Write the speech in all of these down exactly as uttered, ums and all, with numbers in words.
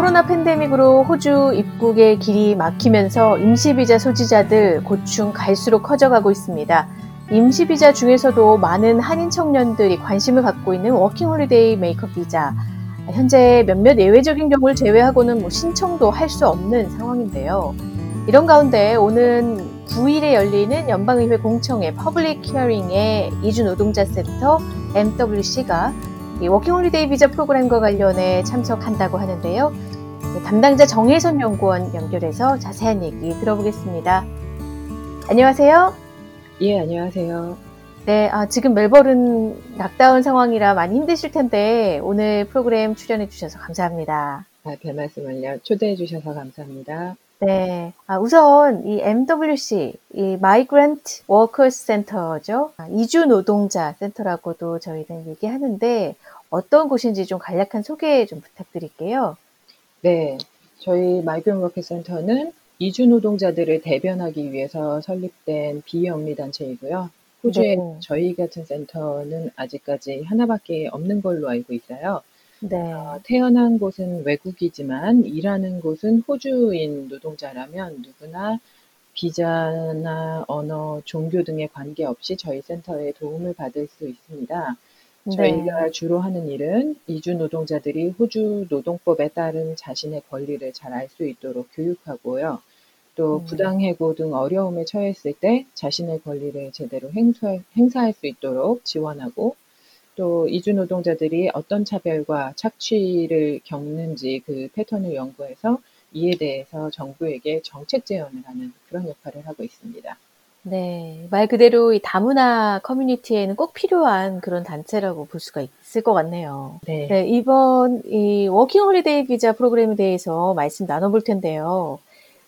코로나 팬데믹으로 호주 입국의 길이 막히면서 임시비자 소지자들 고충 갈수록 커져가고 있습니다. 임시비자 중에서도 많은 한인 청년들이 관심을 갖고 있는 워킹홀리데이 메이커 비자. 현재 몇몇 예외적인 경우를 제외하고는 뭐 신청도 할 수 없는 상황인데요. 이런 가운데 오는 구 일에 열리는 연방의회 공청회 퍼블릭 히어링에 이주 노동자 센터 엠더블유씨가 이 워킹홀리데이 비자 프로그램과 관련해 참석한다고 하는데요. 담당자 정혜선 연구원 연결해서 자세한 얘기 들어보겠습니다. 안녕하세요. 예, 안녕하세요. 네, 아, 지금 멜버른 락다운 상황이라 많이 힘드실 텐데 오늘 프로그램 출연해 주셔서 감사합니다. 아, 별 말씀을요. 초대해 주셔서 감사합니다. 네, 아, 우선 이 엠더블유씨, 이 Migrant Workers Center죠. 아, 이주 노동자 센터라고도 저희는 얘기하는데 어떤 곳인지 좀 간략한 소개 좀 부탁드릴게요. 네, 저희 마이그런트 워커 센터는 이주 노동자들을 대변하기 위해서 설립된 비영리 단체이고요. 호주에 네. 저희 같은 센터는 아직까지 하나밖에 없는 걸로 알고 있어요. 네. 어, 태어난 곳은 외국이지만 일하는 곳은 호주인 노동자라면 누구나 비자나 언어, 종교 등에 관계없이 저희 센터에 도움을 받을 수 있습니다. 저희가 네. 주로 하는 일은 이주 노동자들이 호주 노동법에 따른 자신의 권리를 잘 알 수 있도록 교육하고요. 또 음. 부당해고 등 어려움에 처했을 때 자신의 권리를 제대로 행사, 행사할 수 있도록 지원하고 또 이주 노동자들이 어떤 차별과 착취를 겪는지 그 패턴을 연구해서 이에 대해서 정부에게 정책 제언을 하는 그런 역할을 하고 있습니다. 네, 말 그대로 이 다문화 커뮤니티에는 꼭 필요한 그런 단체라고 볼 수가 있을 것 같네요. 네. 네, 이번 이 워킹 홀리데이 비자 프로그램에 대해서 말씀 나눠볼 텐데요.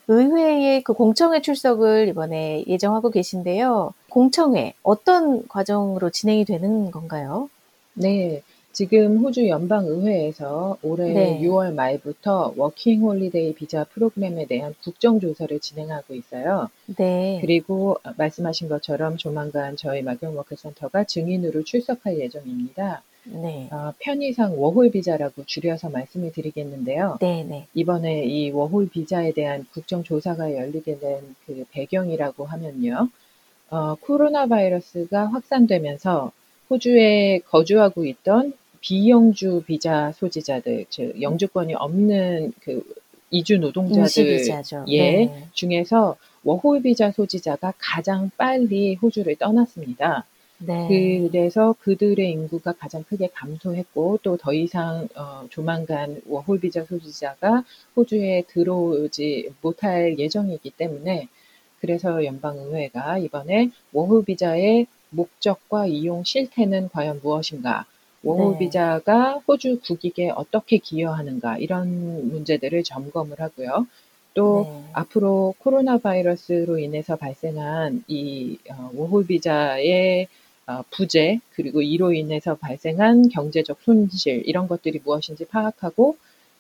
의회의 그 공청회 출석을 이번에 예정하고 계신데요. 공청회 어떤 과정으로 진행이 되는 건가요? 네, 지금 호주 연방의회에서 올해 네. 유월 말부터 워킹 홀리데이 비자 프로그램에 대한 국정조사를 진행하고 있어요. 네. 그리고 말씀하신 것처럼 조만간 저희 마이그런트 워커 센터가 증인으로 출석할 예정입니다. 네. 어, 편의상 워홀 비자라고 줄여서 말씀을 드리겠는데요. 네, 네. 이번에 이 워홀 비자에 대한 국정조사가 열리게 된 그 배경이라고 하면요. 어, 코로나 바이러스가 확산되면서 호주에 거주하고 있던 비영주 비자 소지자들, 즉 영주권이 없는 그 이주 노동자들 임시비자죠. 예, 네. 중에서 워홀 비자 소지자가 가장 빨리 호주를 떠났습니다. 네. 그래서 그들의 인구가 가장 크게 감소했고 또 더 이상 어, 조만간 워홀 비자 소지자가 호주에 들어오지 못할 예정이기 때문에 그래서 연방의회가 이번에 워홀 비자의 목적과 이용 실태는 과연 무엇인가, 워홀 네. 비자가 호주 국익에 어떻게 기여하는가 이런 문제들을 점검을 하고요. 또 네. 앞으로 코로나 바이러스로 인해서 발생한 이 어, 워홀 비자의 어, 부재 그리고 이로 인해서 발생한 경제적 손실 이런 것들이 무엇인지 파악하고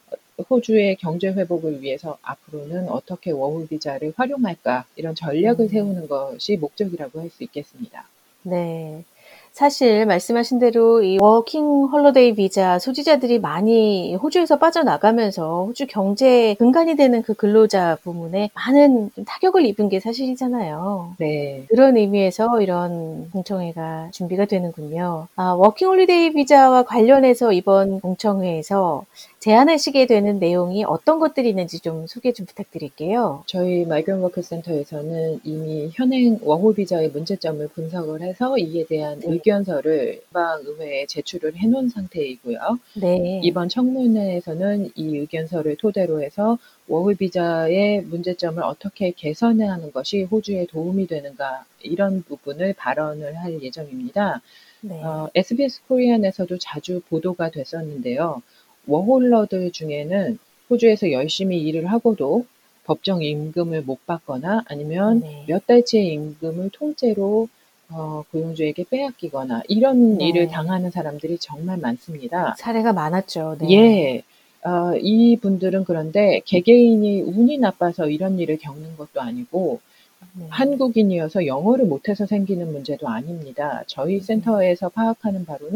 호주의 경제 회복을 위해서 앞으로는 어떻게 워홀 비자를 활용할까 이런 전략을 음. 세우는 것이 목적이라고 할 수 있겠습니다. 네. 사실 말씀하신 대로 이 워킹 홀리데이 비자 소지자들이 많이 호주에서 빠져나가면서 호주 경제의 근간이 되는 그 근로자 부문에 많은 좀 타격을 입은 게 사실이잖아요. 네. 그런 의미에서 이런 공청회가 준비가 되는군요. 아, 워킹 홀리데이 비자와 관련해서 이번 공청회에서 제안하시게 되는 내용이 어떤 것들이 있는지 좀 소개 좀 부탁드릴게요. 저희 마이그런트 워커 센터에서는 이미 현행 워홀 비자의 문제점을 분석을 해서 이에 대한 네. 의견서를 연방의회에 제출을 해놓은 상태이고요. 네. 이번 청문회에서는 이 의견서를 토대로 해서 워홀 비자의 문제점을 어떻게 개선하는 것이 호주에 도움이 되는가 이런 부분을 발언을 할 예정입니다. 네. 어, 에스비에스 코리안에서도 자주 보도가 됐었는데요. 워홀러들 중에는 호주에서 열심히 일을 하고도 법정 임금을 못 받거나 아니면 네. 몇 달치의 임금을 통째로 어, 고용주에게 빼앗기거나 이런 네. 일을 당하는 사람들이 정말 많습니다. 사례가 많았죠. 네. 예. 어, 이 분들은 그런데 개개인이 운이 나빠서 이런 일을 겪는 것도 아니고 네. 한국인이어서 영어를 못해서 생기는 문제도 아닙니다. 저희 네. 센터에서 파악하는 바로는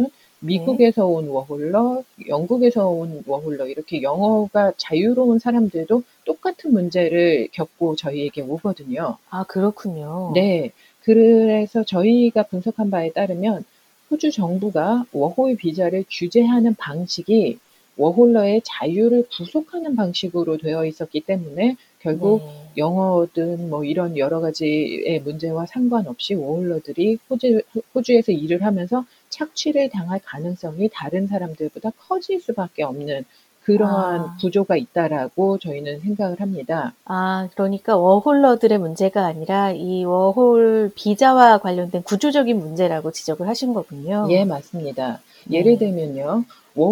미국에서 온 워홀러, 영국에서 온 워홀러 이렇게 영어가 자유로운 사람들도 똑같은 문제를 겪고 저희에게 오거든요. 아, 그렇군요. 네. 그래서 저희가 분석한 바에 따르면 호주 정부가 워홀 비자를 규제하는 방식이 워홀러의 자유를 구속하는 방식으로 되어 있었기 때문에 결국 네. 영어든 뭐 이런 여러 가지의 문제와 상관없이 워홀러들이 호주, 호주에서 일을 하면서 착취를 당할 가능성이 다른 사람들보다 커질 수밖에 없는 그러한 아. 구조가 있다라고 저희는 생각을 합니다. 아, 그러니까 워홀러들의 문제가 아니라 이 워홀 비자와 관련된 구조적인 문제라고 지적을 하신 거군요. 예, 맞습니다. 예를 네. 들면요.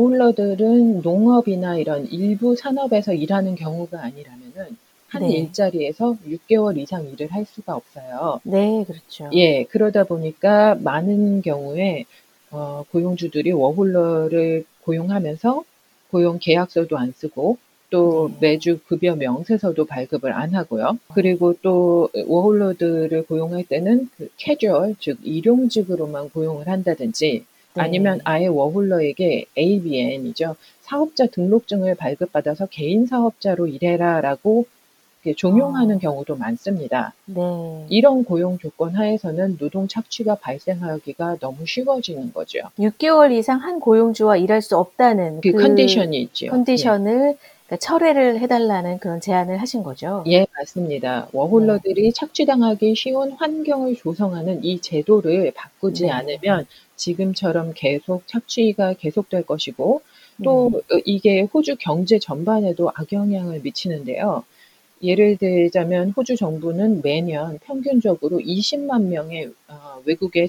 워홀러들은 농업이나 이런 일부 산업에서 일하는 경우가 아니라면은 한 네. 일자리에서 육 개월 이상 일을 할 수가 없어요. 네, 그렇죠. 예, 그러다 보니까 많은 경우에 어, 고용주들이 워홀러를 고용하면서 고용 계약서도 안 쓰고 또 네. 매주 급여 명세서도 발급을 안 하고요. 그리고 또 워홀러들을 고용할 때는 그 캐주얼, 즉 일용직으로만 고용을 한다든지 아니면 네. 아예 워홀러에게 에이비엔이죠. 사업자 등록증을 발급받아서 개인 사업자로 일해라라고 이렇게 종용하는 아, 경우도 많습니다. 네. 이런 고용 조건 하에서는 노동 착취가 발생하기가 너무 쉬워지는 거죠. 육 개월 이상 한 고용주와 일할 수 없다는 그 그 컨디션이 있지요. 예. 컨디션을 그러니까 철회를 해 달라는 그런 제안을 하신 거죠? 예, 맞습니다. 네. 워홀러들이 착취당하기 쉬운 환경을 조성하는 이 제도를 바꾸지 네. 않으면 지금처럼 계속 착취가 계속될 것이고 또 네. 어 이게 호주 경제 전반에도 악영향을 미치는데요. 예를 들자면 호주 정부는 매년 평균적으로 이십만 명의 어 외국의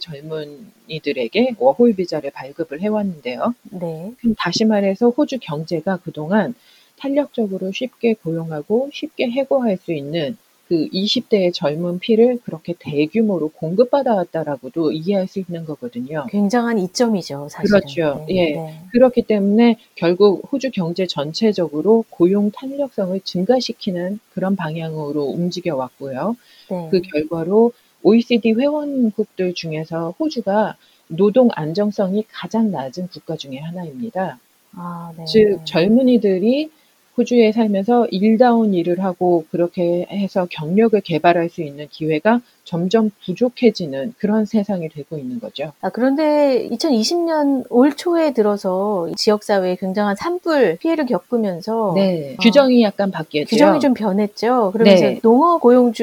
젊은이들에게 워홀 비자를 발급을 해 왔는데요. 네. 그럼 다시 말해서 호주 경제가 그동안 탄력적으로 쉽게 고용하고 쉽게 해고할 수 있는 그 이십 대의 젊은 피를 그렇게 대규모로 공급받아 왔다라고도 이해할 수 있는 거거든요. 굉장한 이점이죠, 사실은. 그렇죠. 네. 예. 네. 그렇기 때문에 결국 호주 경제 전체적으로 고용 탄력성을 증가시키는 그런 방향으로 움직여 왔고요. 그 네. 결과로 오이시디 회원국들 중에서 호주가 노동 안정성이 가장 낮은 국가 중에 하나입니다. 아, 즉 네. 젊은이들이 호주에 살면서 일다운 일을 하고 그렇게 해서 경력을 개발할 수 있는 기회가 점점 부족해지는 그런 세상이 되고 있는 거죠. 아, 그런데 이천이십 년 올 초에 들어서 지역 사회에 굉장한 산불 피해를 겪으면서 네. 어 규정이 약간 규정이 바뀌었지요. 좀 변했죠. 그러면서 네. 농업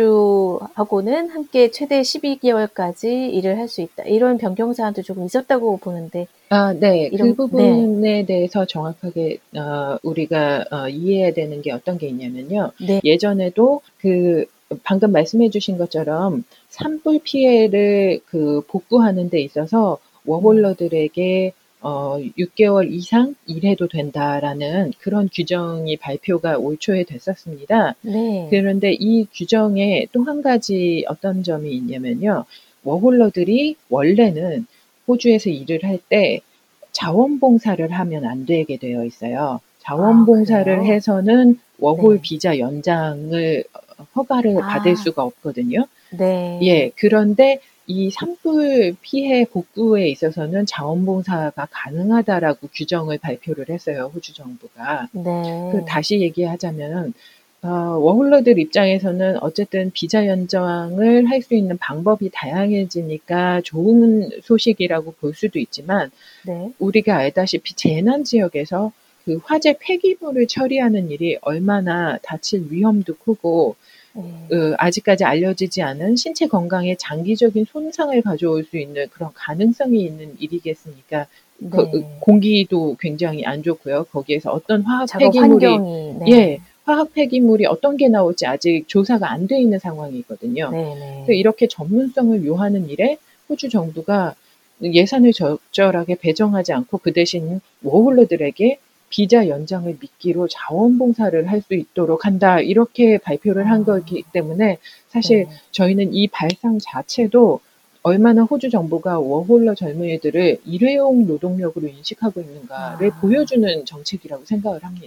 고용주하고는 함께 최대 십이 개월까지 일을 할 수 있다. 이런 변경 사안도 조금 있었다고 보는데 아, 네. 그 이런 네. 부분에 대해서 정확하게 어 우리가 어 이해해야 되는 게 어떤 게 있냐면요. 네. 예전에도 그 방금 말씀해 주신 것처럼 산불 피해를 그 복구하는 데 있어서 네. 워홀러들에게 어 육 개월 이상 일해도 된다라는 그런 규정이 발표가 올 초에 됐었습니다. 네. 그런데 이 규정에 또 한 가지 어떤 점이 있냐면요. 워홀러들이 원래는 호주에서 일을 할 때 자원봉사를 하면 안 되게 되어 있어요. 아, 자원봉사를 그래요? 해서는 워홀 네. 비자 연장을 어 허가를 받을 아, 수가 없거든요. 네. 예. 그런데 이 산불 피해 복구에 있어서는 자원봉사가 가능하다라고 규정을 발표를 했어요, 호주 정부가. 그 네. 다시 얘기하자면 어 워홀러들 입장에서는 어쨌든 비자 연장을 할 수 있는 방법이 다양해지니까 좋은 소식이라고 볼 수도 있지만 네. 우리가 알다시피 재난 지역에서 그 화재 폐기물을 처리하는 일이 얼마나 다칠 위험도 크고 네. 그 아직까지 알려지지 않은 신체 건강에 장기적인 손상을 가져올 수 있는 그런 가능성이 있는 일이겠습니까? 그 으 네. 공기도 굉장히 안 좋고요. 거기에서 어떤 화학 작업 폐기물이 환경이 네. 예. 화학 폐기물이 어떤 게 나올지 아직 조사가 안 돼 있는 상황이거든요. 그 네네. 이렇게 전문성을 요하는 일에 호주 정부가 예산을 적절하게 배정하지 않고 그 대신 워홀러들에게 비자 연장을 미끼로 자원봉사를 할 수 있도록 한다. 이렇게 발표를 한 아, 거기 때문에 사실 네. 저희는 이 발상 자체도 얼마나 호주 정부가 워홀러 젊은이들을 일회용 노동력으로 인식하고 있는가를 아. 보여주는 정책이라고 생각을 합니다.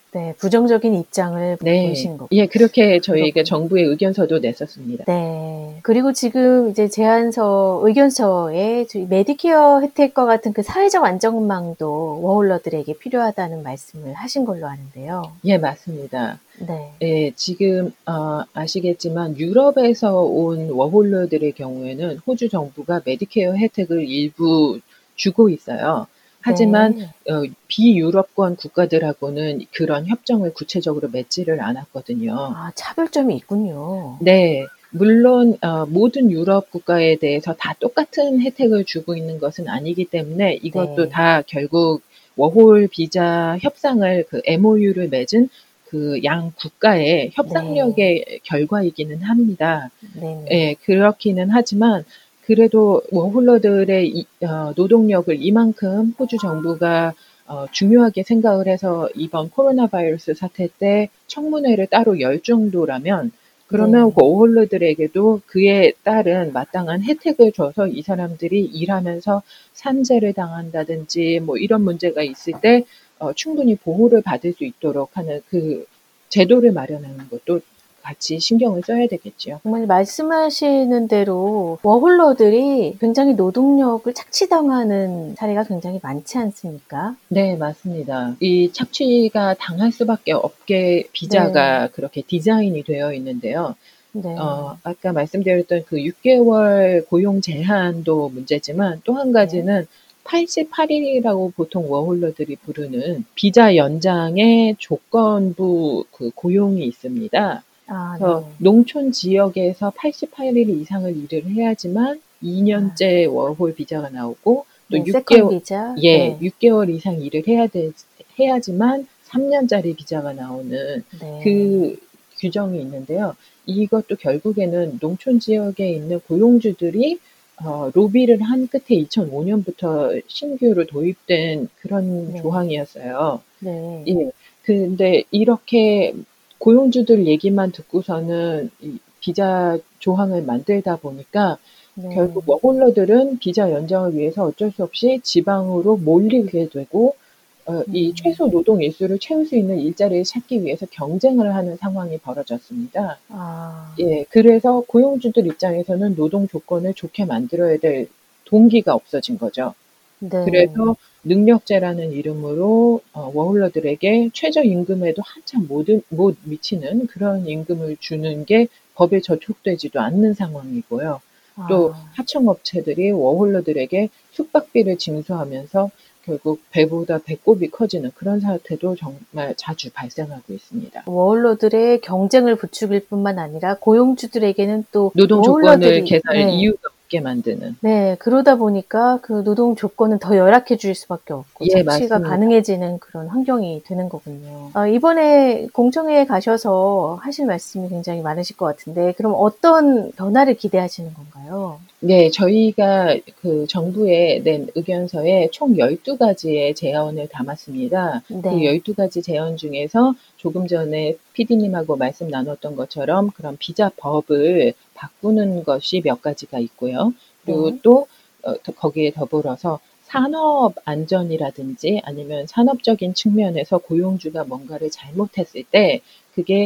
네, 부정적인 입장을 네. 보이시는 거고. 예, 그렇게 저희가 그렇군요. 정부의 의견서도 냈었습니다. 네. 그리고 지금 이제 제안서, 의견서에 저희 메디케어 혜택과 같은 그 사회적 안전망도 워홀러들에게 필요하다는 말씀을 하신 걸로 아는데요. 예, 맞습니다. 네. 예, 지금 어, 아시겠지만 유럽에서 온 워홀러들의 경우에는 호주 정부가 메디케어 혜택을 일부 주고 있어요. 하지만 네. 어, 비유럽권 국가들하고는 그런 협정을 구체적으로 맺지를 않았거든요. 아, 차별점이 있군요. 네. 물론 어, 모든 유럽 국가에 대해서 다 똑같은 혜택을 주고 있는 것은 아니기 때문에 이것도 네. 다 결국 워홀 비자 협상을 그 엠오유를 맺은 그 양 국가의 협상력의 결과이기는 합니다. 네. 예, 그렇기는 하지만 그래도 워홀러들의 이, 어, 노동력을 이만큼 호주 정부가 어, 중요하게 생각을 해서 이번 코로나 바이러스 사태 때 청문회를 따로 열 정도라면 그러면 네. 그 워홀러들에게도 그에 따른 마땅한 혜택을 줘서 이 사람들이 일하면서 산재를 당한다든지 뭐 이런 문제가 있을 때 어, 충분히 보호를 받을 수 있도록 하는 그 제도를 마련하는 것도 같이 신경을 써야 되겠지요. 정말 말씀하시는 대로 워홀러들이 굉장히 노동력을 착취당하는 사례가 굉장히 많지 않습니까? 네, 맞습니다. 이 착취가 당할 수밖에 없게 비자가 네. 그렇게 디자인이 되어 있는데요. 네. 어, 아까 말씀드렸던 그 육 개월 고용 제한도 문제지만 또 한 가지는 팔십팔 일이라고 보통 워홀러들이 부르는 비자 연장의 조건부 그 고용이 있습니다. 아, 그래서 네. 농촌 지역에서 팔십팔 일 이상을 일을 해야지만 이 년째 워홀 비자가 나오고 또 네, 육 세컨 개월, 비자. 예, 네. 육 개월 이상 일을 해야 돼, 해야지만 삼 년짜리 비자가 나오는 네. 그 규정이 있는데요. 이것도 결국에는 농촌 지역에 있는 고용주들이 어, 로비를 한 끝에 이천오 년부터 신규로 도입된 그런 네. 조항이었어요. 네. 예. 근데 이렇게 고용주들 얘기만 듣고서는 이 비자 조항을 만들다 보니까 네. 결국 워홀러들은 비자 연장을 위해서 어쩔 수 없이 지방으로 몰리게 되고 어, 이 음. 최소 노동 일수를 채울 수 있는 일자리를 찾기 위해서 경쟁을 하는 상황이 벌어졌습니다. 아. 예, 그래서 고용주들 입장에서는 노동 조건을 좋게 만들어야 될 동기가 없어진 거죠. 네. 그래서 능력제라는 이름으로 어, 워홀러들에게 최저임금에도 한참 못, 못 미치는 그런 임금을 주는 게 법에 저촉되지도 않는 상황이고요. 또 아. 하청업체들이 워홀러들에게 숙박비를 징수하면서 결국 배보다 배꼽이 커지는 그런 사태도 정말 자주 발생하고 있습니다. 워홀러들의 경쟁을 부추길 뿐만 아니라 고용주들에게는 또 노동 조건을 워홀러들이 개선할 네. 이유가 없게 만드는. 네, 그러다 보니까 그 노동 조건은 더 열악해질 수밖에 없고 예, 착취가 맞습니다. 가능해지는 그런 환경이 되는 거군요. 어, 이번에 공청회에 가셔서 하실 말씀이 굉장히 많으실 것 같은데 그럼 어떤 변화를 기대하시는 건가요? 네, 저희가 그 정부에 낸 의견서에 총 열두 가지의 제언을 담았습니다. 그 네. 열두 가지 제언 중에서 조금 전에 피디님하고 말씀 나눴던 것처럼 그런 비자법을 바꾸는 것이 몇 가지가 있고요. 그리고 네. 또 어, 더- 거기에 더불어서 산업 안전이라든지 아니면 산업적인 측면에서 고용주가 뭔가를 잘못했을 때 그게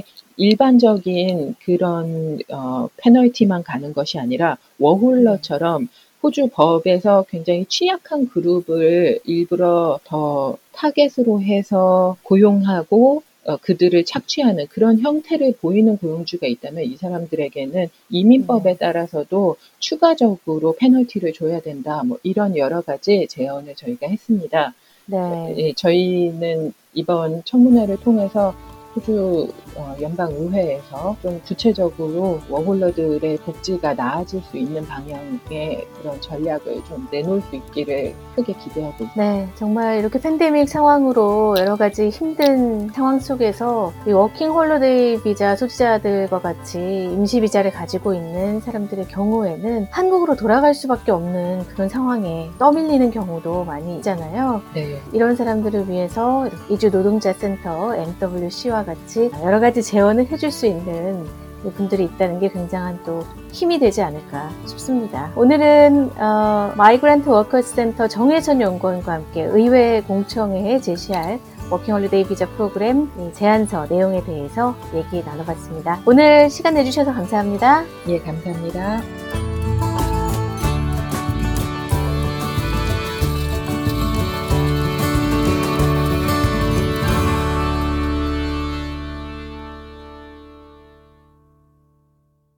일반적인 그런 어, 페널티만 가는 것이 아니라 워홀러처럼 호주 법에서 굉장히 취약한 그룹을 일부러 더 타겟으로 해서 고용하고 어, 그들을 착취하는 그런 형태를 보이는 고용주가 있다면 이 사람들에게는 이민법에 네. 따라서도 추가적으로 페널티를 줘야 된다. 뭐 이런 여러 가지 제언을 저희가 했습니다. 네. 예, 저희는 이번 청문회를 통해서 호주 어, 연방의회에서 좀 구체적으로 워홀러들의 복지가 나아질 수 있는 방향의 그런 전략을 좀 내놓을 수 있기를 크게 기대하고 있습니다. 네, 정말 이렇게 팬데믹 상황으로 여러 가지 힘든 상황 속에서 이 워킹 홀리데이 비자 소지자들과 같이 임시 비자를 가지고 있는 사람들의 경우에는 한국으로 돌아갈 수밖에 없는 그런 상황에 떠밀리는 경우도 많이 있잖아요. 네. 이런 사람들을 위해서 이주 노동자 센터 엠더블유씨와 같이 여러 가지 재원을 해줄 수 있는 분들이 있다는 게 굉장한 또 힘이 되지 않을까 싶습니다. 오늘은 어, 마이그란트 워커스 센터 정혜선 연구원과 함께 의회 공청회에 제시할 워킹홀리데이 비자 프로그램 제안서 내용에 대해서 얘기 나눠봤습니다. 오늘 시간 내주셔서 감사합니다. 예, 감사합니다.